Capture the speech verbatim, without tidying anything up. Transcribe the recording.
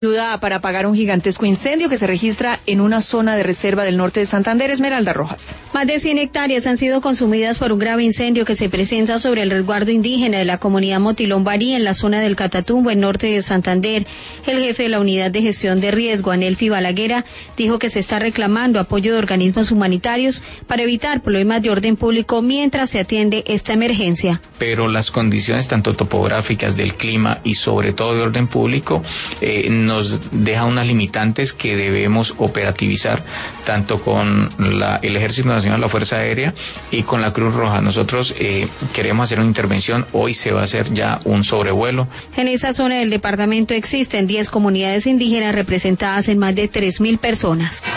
Ayuda para apagar un gigantesco incendio que se registra en una zona de reserva del norte de Santander. Esmeralda Rojas. Más de cien hectáreas han sido consumidas por un grave incendio que se presenta sobre el resguardo indígena de la comunidad Motilón Barí en la zona del Catatumbo, en norte de Santander. El jefe de la unidad de gestión de riesgo, Anelfi Balaguera, dijo que se está reclamando apoyo de organismos humanitarios para evitar problemas de orden público mientras se atiende esta emergencia. Pero las condiciones tanto topográficas del clima y sobre todo de orden público eh, no nos deja unas limitantes que debemos operativizar tanto con la, el Ejército Nacional, la Fuerza Aérea y con la Cruz Roja. Nosotros eh, queremos hacer una intervención, hoy se va a hacer ya un sobrevuelo. En esa zona del departamento existen diez comunidades indígenas representadas en más de tres mil personas.